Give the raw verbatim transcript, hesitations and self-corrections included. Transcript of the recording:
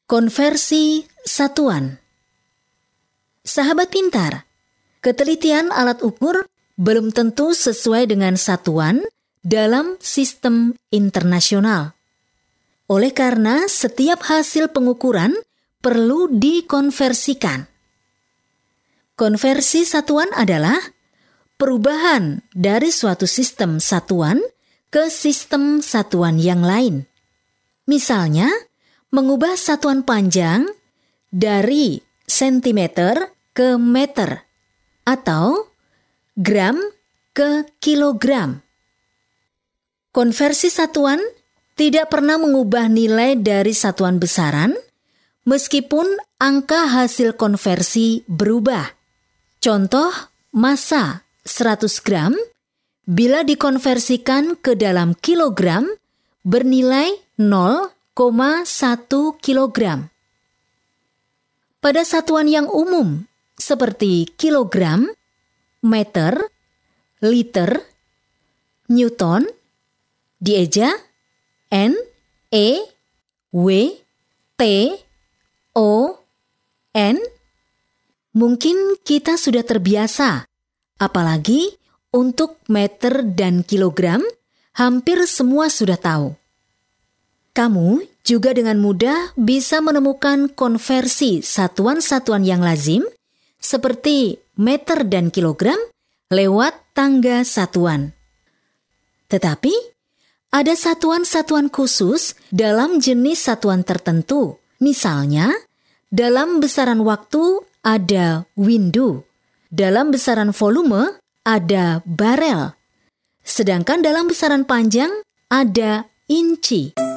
Konversi satuan. Sahabat pintar, ketelitian alat ukur belum tentu sesuai dengan satuan dalam sistem internasional. Oleh karena setiap hasil pengukuran perlu dikonversikan. Konversi satuan adalah perubahan dari suatu sistem satuan ke sistem satuan yang lain. Misalnya, mengubah satuan panjang dari sentimeter ke meter atau gram ke kilogram. Konversi satuan tidak pernah mengubah nilai dari satuan besaran meskipun angka hasil konversi berubah. Contoh, massa seratus gram bila dikonversikan ke dalam kilogram bernilai nol koma satu kilogram. Pada satuan yang umum seperti kilogram, meter, liter, newton, dieja N, E, W, T, O, N, mungkin kita sudah terbiasa, apalagi untuk meter dan kilogram, hampir semua sudah tahu. Kamu juga dengan mudah bisa menemukan konversi satuan-satuan yang lazim seperti meter dan kilogram lewat tangga satuan. Tetapi, ada satuan-satuan khusus dalam jenis satuan tertentu. Misalnya, dalam besaran waktu ada windu, dalam besaran volume ada barel, sedangkan dalam besaran panjang ada inci.